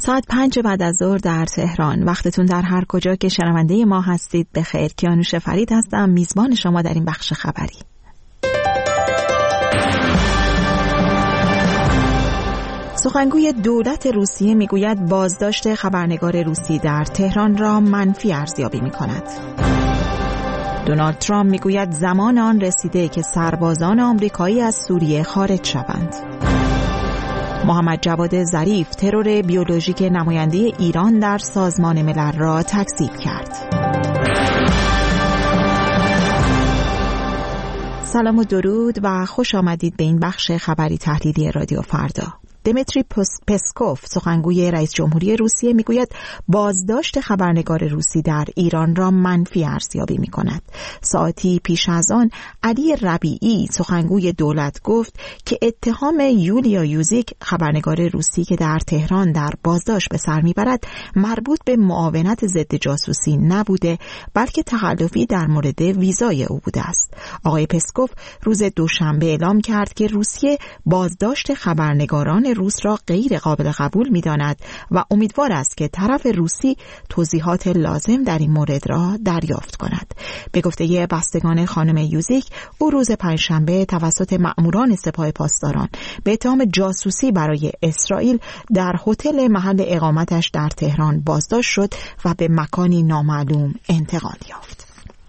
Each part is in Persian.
ساعت 5 بعد از ظهر در تهران. وقتتون در هر کجا که شنونده ما هستید بخیر. کیانوش فرید هستم، میزبان شما در این بخش خبری. سخنگوی دولت روسیه میگوید بازداشت خبرنگار روسی در تهران را منفی ارزیابی می‌کند. دونالد ترامپ میگوید زمان آن رسیده که سربازان آمریکایی از سوریه خارج شوند. محمد جواد ظریف ترور بیولوژیک نماینده ایران در سازمان ملل را تکذیب کرد. سلام و درود و خوش آمدید به این بخش خبری تحلیلی رادیو فردا. دمیتری پسکوف سخنگوی رئیس جمهوری روسیه میگوید بازداشت خبرنگار روسی در ایران را منفی ارزیابی می‌کند. ساعتی پیش از آن علی ربیعی سخنگوی دولت گفت که اتهام یولیا یوزیک خبرنگار روسی که در تهران در بازداشت به سر میبرد مربوط به معاونت ضد جاسوسی نبوده بلکه تخلفی در مورد ویزای او بوده است. آقای پسکوف روز دوشنبه اعلام کرد که روسیه بازداشت خبرنگاران روس را غیر قابل قبول می‌داند و امیدوار است که طرف روسی توضیحات لازم در این مورد را دریافت کند. به گفته بستگان خانم یوزیک، او روز پنجشنبه توسط مأموران سپاه پاسداران به اتهام جاسوسی برای اسرائیل در هتل محل اقامتش در تهران بازداشت شد و به مکانی نامعلوم انتقال یافت.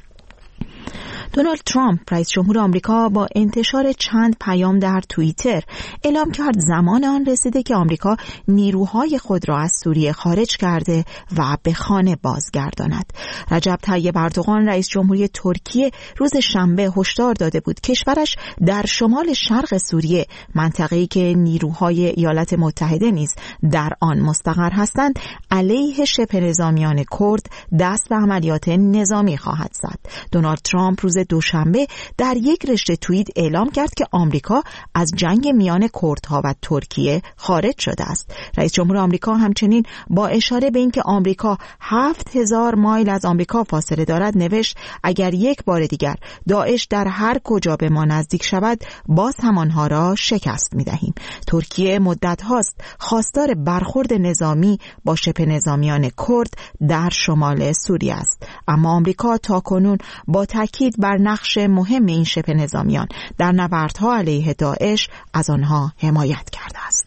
دونالد ترامپ رئیس جمهور آمریکا با انتشار چند پیام در توییتر اعلام کرد زمان آن رسیده که آمریکا نیروهای خود را از سوریه خارج کرده و به خانه بازگرداند. رجب طیب اردوغان رئیس جمهوری ترکیه روز شنبه هشدار داده بود کشورش در شمال شرق سوریه، منطقه‌ای که نیروهای ایالات متحده نیز در آن مستقر هستند، علیه شبه نظامیان کرد دست به عملیات نظامی خواهد زد. دونالد ترامپ روز دوشنبه در یک رشته توییت اعلام کرد که آمریکا از جنگ میان کردها و ترکیه خارج شده است. رئیس جمهور آمریکا همچنین با اشاره به اینکه آمریکا 7000 مایل از آمریکا فاصله دارد نوشت اگر یک بار دیگر داعش در هر کجا به ما نزدیک شود باز هم آنها را شکست می‌دهیم. ترکیه مدت هاست خواستار برخورد نظامی با شبه نظامیان کرد در شمال سوریه است، اما آمریکا تاکنون با تاکید بر نقش مهم این شبه نظامیان در نبردها علیه داعش از آنها حمایت کرده است.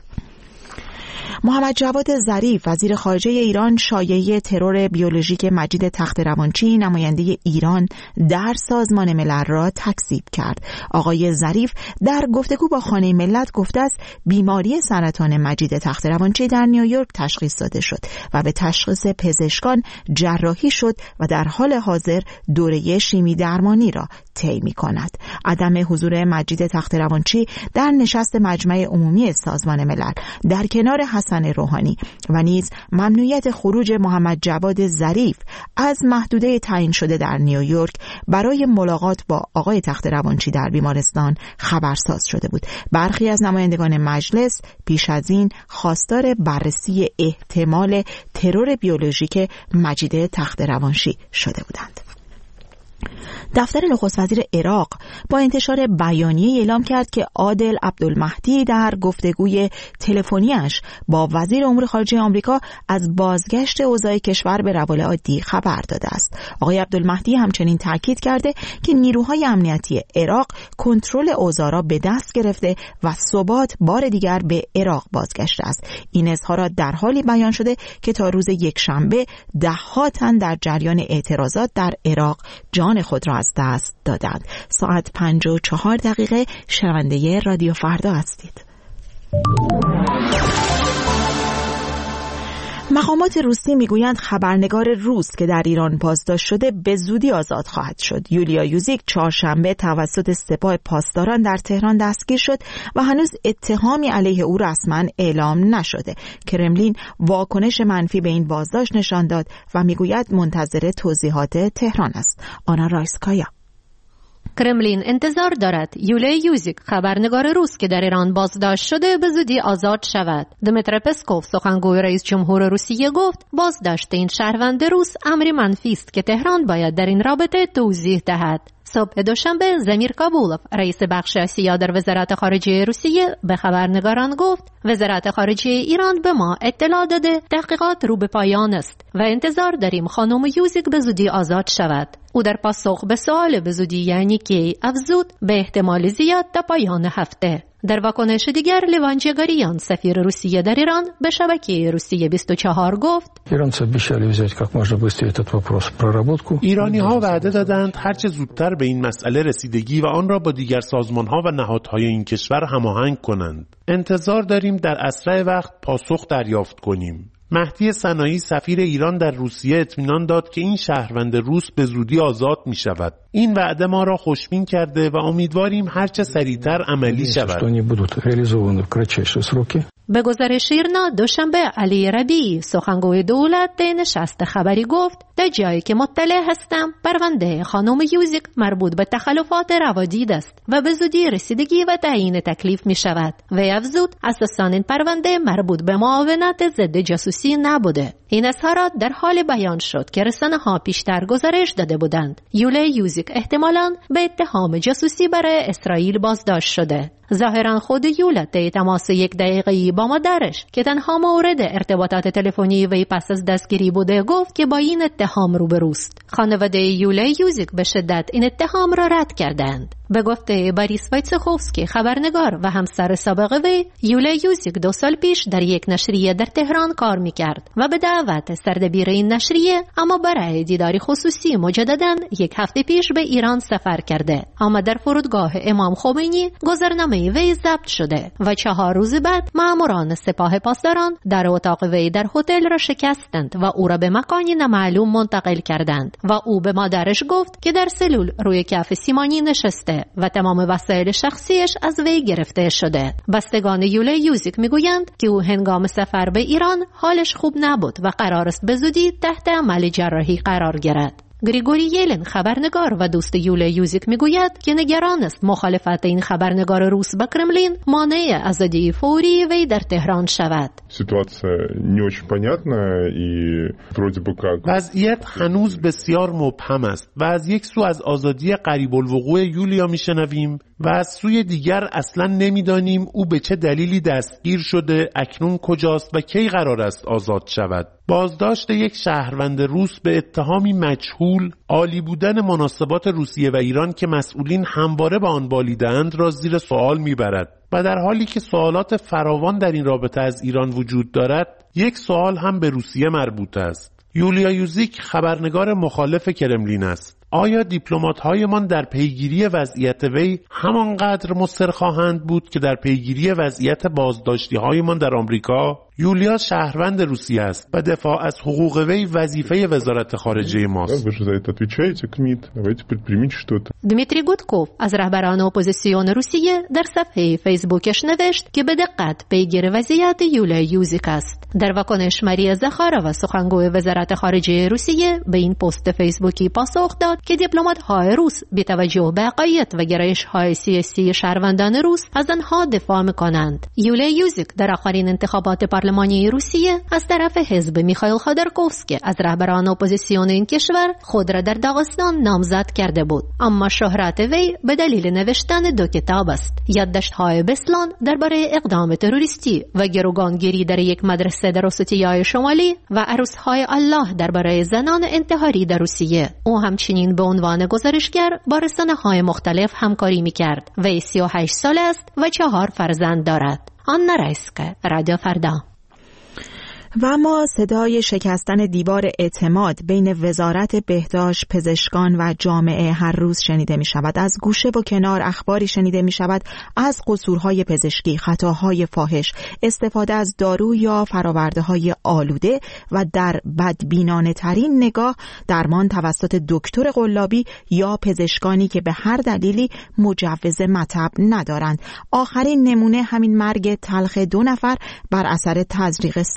محمد جواد ظریف وزیر خارجه ایران شایعه ترور بیولوژیک مجید تخت‌روانچی نماینده ایران در سازمان ملل را تکذیب کرد. آقای ظریف در گفتگو با خانه ملت گفته است بیماری سرطان مجید تخت‌روانچی در نیویورک تشخیص داده شد و به تشخیص پزشکان جراحی شد و در حال حاضر دوره شیمی درمانی را طی می‌کند. عدم حضور مجید تخت‌روانچی در نشست مجمع عمومی سازمان ملل در کنار حسن روحانی و نیز ممنوعیت خروج محمد جواد ظریف از محدوده تعیین شده در نیویورک برای ملاقات با آقای تخت‌روانچی در بیمارستان خبرساز شده بود. برخی از نمایندگان مجلس پیش از این خواستار بررسی احتمال ترور بیولوژیک مجید تخت‌روانچی شده بودند. دفتر نخست وزیر عراق با انتشار بیانیه اعلام کرد که عادل عبدالمهدی در گفتگوی تلفنیش با وزیر امور خارجه آمریکا از بازگشت اوضاع کشور به روال عادی خبر داده است. آقای عبدالمهدی همچنین تاکید کرده که نیروهای امنیتی عراق کنترل اوضاع را به دست گرفته و ثبات بار دیگر به عراق بازگشته است. این اظهارات در حالی بیان شده که تا روز یکشنبه ده‌ها تن در جریان اعتراضات در عراق جان خود را از دست دادند. ساعت 5:04 شنونده رادیو فردا هستید. مقامات روسی میگویند خبرنگار روس که در ایران بازداشت شده به زودی آزاد خواهد شد. یولیا یوزیک چهارشنبه توسط سپاه پاسداران در تهران دستگیر شد و هنوز اتهامی علیه او رسما اعلام نشده. کرملین واکنش منفی به این بازداشت نشان داد و میگوید منتظر توضیحات تهران است. آنا رایسکایا. کرملین انتظار دارد یولیا یوزیک خبرنگار روس که در ایران بازداشت شده به زودی آزاد شود. دمیتری پسکوف سخنگوی رئیس جمهور روسیه گفت بازداشت این شهروند روس امری منفی است که تهران باید در این رابطه توضیح دهد. صبح دوشنبه زمیر کابولوف رئیس بخش آسیا در وزارت خارجه روسیه به خبرنگاران گفت وزارت خارجه ایران به ما اطلاع داده تحقیقات رو به پایان است و انتظار داریم خانم یوزیک به زودی آزاد شود. او در پاسخ به سوال به زودی یعنی کی افزود به احتمال زیاد تا پایان هفته. در واکنش دیگر لیوان جگاریان سفیر روسیه در ایران به شبکه روسیه 24 گفت ایرانی‌ها وعده دادند هرچه زودتر به این مسئله رسیدگی و آن را با دیگر سازمان‌ها و نهادهای این کشور هماهنگ کنند. انتظار داریم در اسرع وقت پاسخ دریافت کنیم. مهدی صناعی سفیر ایران در روسیه اطمینان داد که این شهروند روس به زودی آزاد می شود. این وعده ما را خوشبین کرده و امیدواریم هرچه سریعتر عملی شود. به گزارش ایرنا دوشنبه علی ربیعی سخنگوی دولت در نشست خبری گفت در جایی که مطلع هستم پرونده خانم یوزیک مربوط به تخلفات روادید است و به زودی رسیدگی و تعیین تکلیف می شود. و افزود اساساً این پرونده مربوط به معاونت ضد جاسوسی نبوده. این اظهارات در حال بیان شد که رسانه‌ها پیشتر گزارش داده بودند یولیا یوزیک احتمالاً به اتهام جاسوسی برای اسرائیل بازداشت شده. ظاهرا خود یولا طی تماس 1 دقیقه‌ای با مادرش که تنها مورد ارتباطات تلفنی وی پس از دستگیری بوده گفت که با این اتهام روبروست. خانواده یولیا یوزیک به شدت این اتهام را رد کردند. به گفته باریس وایتسخوفسکی خبرنگار و همسر سابق وی، یولیا یوزیک 2 سال پیش در یک نشریه در تهران کار می‌کرد و به دعوت سردبیر این نشریه اما برای دیداری خصوصی مجدداً 1 هفته پیش به ایران سفر کرده. اما در فرودگاه امام خمینی گذرنامه وی ضبط شده و 4 روز بعد ماموران سپاه پاسداران در اتاق وی در هتل را شکستند و او را به مکانی نامعلوم منتقل کردند و او به مادرش گفت که در سلول روی کف سیمانی نشسته و تمام وسایل شخصیش از وی گرفته شده. بستگان یولیا یوزیک میگویند که او هنگام سفر به ایران حالش خوب نبود و قرار است به زودی تحت عمل جراحی قرار گیرد. گریگوری یلن خبرنگار و دوست یولیا یوزیک میگوید که نگران است مخالفت این خبرنگار روس با کرملین مانع آزادی فوری وی در تهران شود. وضعیت هنوز بسیار مبهم است و از یک سو از آزادی قریب الوقوع یولیا میشنویم و از سوی دیگر اصلا نمیدانیم او به چه دلیلی دستگیر شده، اکنون کجاست و کی قرار است آزاد شود. بازداشت یک شهروند روس به اتهامی مجهول، عالی بودن مناسبات روسیه و ایران که مسئولین همواره به آن بالیدند را زیر سوال میبرد و در حالی که سوالات فراوان در این رابطه از ایران وجود دارد، یک سوال هم به روسیه مربوط است. یولیا یوزیک خبرنگار مخالف کرملین است. آیا دیپلمات‌هایمان در پیگیری وضعیت وی همانقدر مصر خواهند بود که در پیگیری وضعیت بازداشتی‌هایمان در آمریکا؟ یولیا شهروند روسیه است و دفاع از حقوق وی وظیفه وزارت خارجه ماست. دمیتری گودکوف از رهبران اپوزیسیون روسیه در صفحه فیسبوکش نوشت که به دقت پیگیر وضعیت یولیا یوزیک است. در واکنش ماریا زاخارova سخنگوی وزارت خارجه روسیه به این پست فیسبوکی پاسخ داد که دیپلمات‌های روس بی توجه به عقاید و گرایش‌های سیاسی شهروندان روس از آنها دفاع می‌کنند. یولیا یوزیک در آخرین انتخابات پارلمانی روسیه از طرف حزب میخائیل خودورکوفسکی از رهبران اپوزیسیون این کشور خود را در داغستان نامزد کرده بود. اما شهرت وی به دلیل نوشتن 2 کتاب است: یادداشت‌های بسلان درباره اقدام تروریستی و گروگانگیری در یک مدرسه در اوستیای شمالی و عروس‌های الله درباره زنان انتحاری در روسیه. او همچنین به عنوان گزارشگر با رسانه‌های مختلف همکاری می‌کرد. وی 38 ساله است و 4 فرزند دارد. آنا رایسکا، رادیو فردا. و اما صدای شکستن دیوار اعتماد بین وزارت بهداشت، پزشکان و جامعه هر روز شنیده می شود. از گوشه و کنار اخباری شنیده می شود از قصورهای پزشکی، خطاهای فاحش، استفاده از دارو یا فرآورده‌های آلوده و در بدبینانه ترین نگاه درمان توسط دکتر قلابی یا پزشکانی که به هر دلیلی مجوز مطب ندارند. آخرین نمونه همین مرگ تلخ 2 نفر بر اثر تزریق سرم است.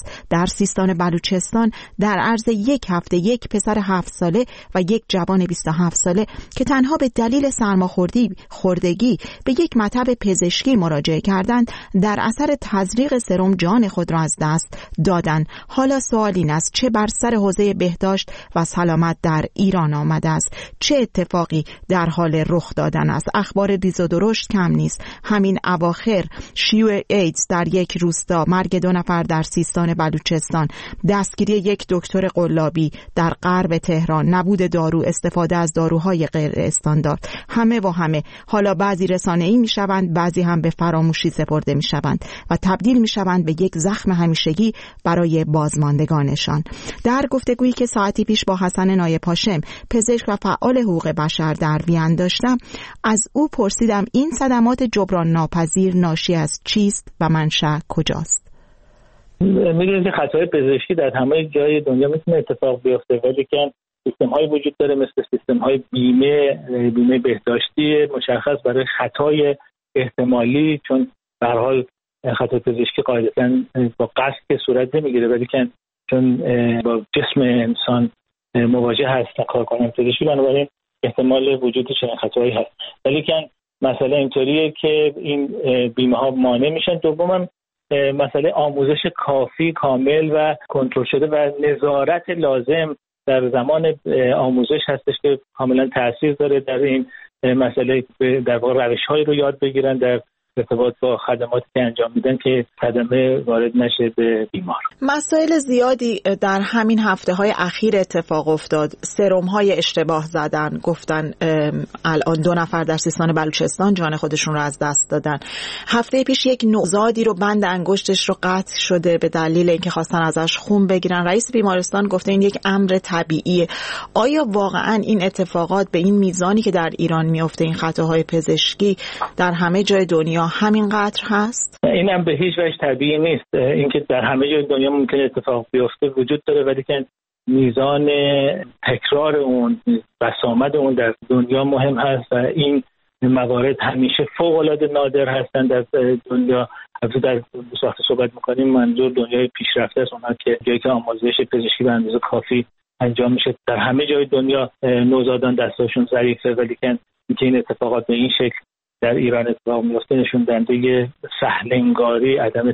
است. در سیستان بلوچستان در عرض یک هفته یک پسر 7 ساله و یک جوان 27 ساله که تنها به دلیل سرماخوردگی به یک مطب پزشکی مراجعه کردند در اثر تزریق سرم جان خود را از دست دادند. حالا سوال این است چه بر سر حوزه بهداشت و سلامت در ایران آمده است؟ چه اتفاقی در حال رخ دادن است؟ اخبار ریز و درشت کم نیست. همین اواخر شیوع ایدز در یک روستا، مرگ 2 نفر در سیستان بلوچستان، دستگیری یک دکتر قلابی در غرب تهران، نبود دارو، استفاده از داروهای غیر استاندارد، همه و همه حالا بعضی رسانه‌ای میشوند، بعضی هم به فراموشی سپرده میشوند و تبدیل میشوند به یک زخم همیشگی برای بازماندگانشان. در گفتگویی که ساعتی پیش با حسن نایب هاشم، پزشک و فعال حقوق بشر در وین داشتم، از او پرسیدم این صدمات جبران ناپذیر ناشی از چیست و منشأ کجاست؟ می‌دونید که خطای پزشکی در همه جای دنیا میتونه اتفاق بیفته، ولی که سیستم‌های وجود داره مثل سیستم‌های بیمه بهداشتی مشخص برای خطای احتمالی، چون به هر حال خطای پزشکی قاعدتاً با قصد که صورت نمیگیره، ولی که چون با جسم انسان مواجه هست کارکنان پزشکی، بنابراین احتمال وجود چنین خطایی هست. ولی که مسئله اینطوریه که این بیمه ها مانع میشن. دوماً مسئله آموزش کافی، کامل و کنترل شده و نظارت لازم در زمان آموزش هستش که کاملا تاثیر داره در این مسئله. در واقع روش‌هایی رو یاد بگیرن در ارتباط با خدماتی که انجام میدن که صدمه وارد نشه به بیمار. مسائل زیادی در همین هفته‌های اخیر اتفاق افتاد. سرم‌های اشتباه زدن، گفتن الان 2 نفر در سیستان بلوچستان جان خودشون رو از دست دادن. هفته پیش یک نوزادی رو بند انگشتش رو قطع شده به دلیل اینکه خواستن ازش خون بگیرن. رئیس بیمارستان گفته این یک امر طبیعیه. آیا واقعاً این اتفاقات به این میزانی که در ایران میفته، این خطاهای پزشکی در همه جای دنیا همینقدر هست؟ اینم به هیچ وجه طبیعی نیست. اینکه در همه جای دنیا ممکنه اتفاق بیفته وجود داره، ولی که میزان تکرار اون، بسامد اون در دنیا مهم هست و این موارد همیشه فوق‌العاده نادر هستند در دنیا. البته در ساخت صحبت می‌کنیم منظور دنیای پیشرفته است، اونها که جایی که آموزش پزشکی به اندازه کافی انجام میشه. در همه جای دنیا نوزادان دستاشون ضعیفه، ولی که این اتفاقات به این شکل در ایران اتفاق میفته نشون دهنده سهل‌انگاری، عدم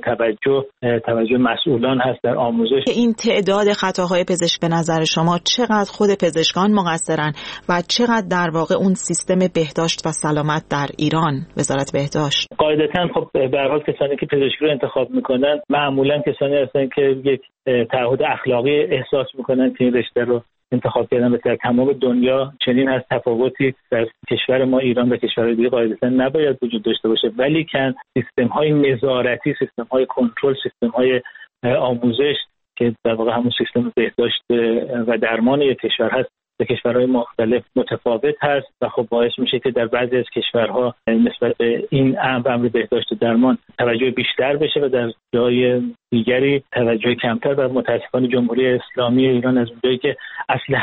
توجه مسئولان هست در آموزش. این تعداد خطاهای پزشک به نظر شما چقدر خود پزشکان مقصرن و چقدر در واقع اون سیستم بهداشت و سلامت در ایران، وزارت بهداشت؟ قاعدتاً خب به هر حال کسانی که پزشکی رو انتخاب میکنن معمولاً کسانی هستن که یک تعهد اخلاقی احساس میکنن که این رشته رو انتخاب کردن. در تمام دنیا چنین هست، تفاوتی در کشور ما ایران و کشورهای دیگه قاعدتاً نباید وجود داشته باشه، ولی که سیستم‌های نظارتی، سیستم‌های کنترل، سیستم‌های آموزش که در واقع همون سیستم بهداشت و درمان یک کشور هست به کشورهای مختلف متفاوت هست و خب باعث میشه که در بعضی از کشورها نسبت به این امر بهداشت و درمان توجه بیشتر بشه و در جای دیگری توجه کمتر. و متاسفانه جمهوری اسلامی ایران از اونجایی که اصل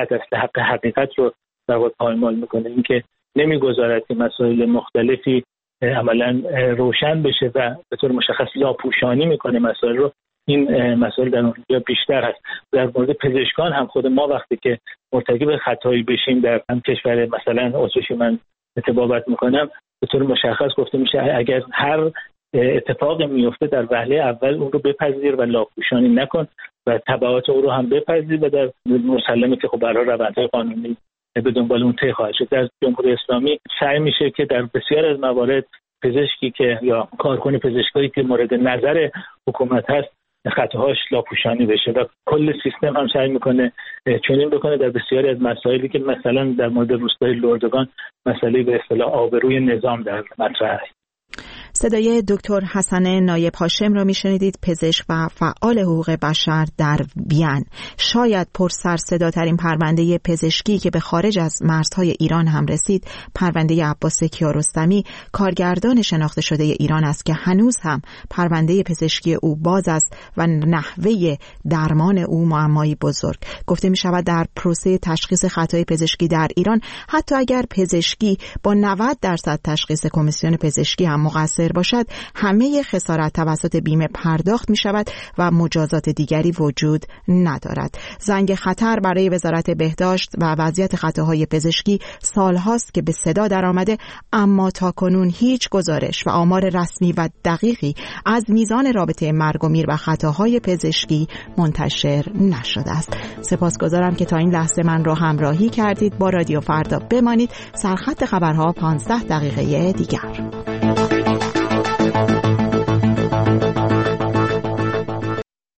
حقیقت رو در واقع پایمال میکنه، اینکه نمیگذارد که مسائل مختلفی عملاً روشن بشه و به طور مشخص لاپوشانی میکنه مسائل رو، این مسائل در اونجا بیشتر هست. در مورد پزشکان هم خود ما وقتی که مرتکب خطایی بشیم در هم کشور مثلا اتریش من اتبابت میکنم، به طور مشخص گفته میشه اگر هر اتفاقی میفته در وهله اول اون رو بپذیر و لاپوشانی نکن و تبعات اون رو هم بپذیر و در مسلمه که خب برای روندهای قانونی به دنبال اون طی خواهد شد. در جمهوری اسلامی سعی میشه که در بسیار از موارد پزشکی که یا کارکن پزشکی که مورد نظر حکومت هست خطاهاش لاپوشانی بشه و کل سیستم هم سعی میکنه چنین بکنه در بسیاری از مسائلی که مثلا در مورد روستای لردگان مسئله به اصطلاح آبروی نظام در مطرح است. صدای دکتر حسن نایب هاشم را میشنیدید، پزشک و فعال حقوق بشر در وین. شاید پرسرصداترین پرونده پزشکی که به خارج از مرزهای ایران هم رسید، پرونده عباس کیارستمی، کارگردان شناخته شده ایران است که هنوز هم پرونده پزشکی او باز است و نحوه درمان او معمایی بزرگ. گفته می شود در پروسه تشخیص خطای پزشکی در ایران، حتی اگر پزشکی با 90% تشخیص کمیسیون پزشکی هم مقصر باشد همه خسارت توسط بیمه پرداخت می شود و مجازات دیگری وجود ندارد. زنگ خطر برای وزارت بهداشت و وضعیت خطاهای پزشکی سالهاست که به صدا در آمده، اما تاکنون هیچ گزارش و آمار رسمی و دقیقی از میزان رابطه مرگ و میر و خطاهای پزشکی منتشر نشده است. سپاسگزارم که تا این لحظه من را همراهی کردید. با رادیو فردا بمانید. سرخط خبرها 15 دقیقه دیگر.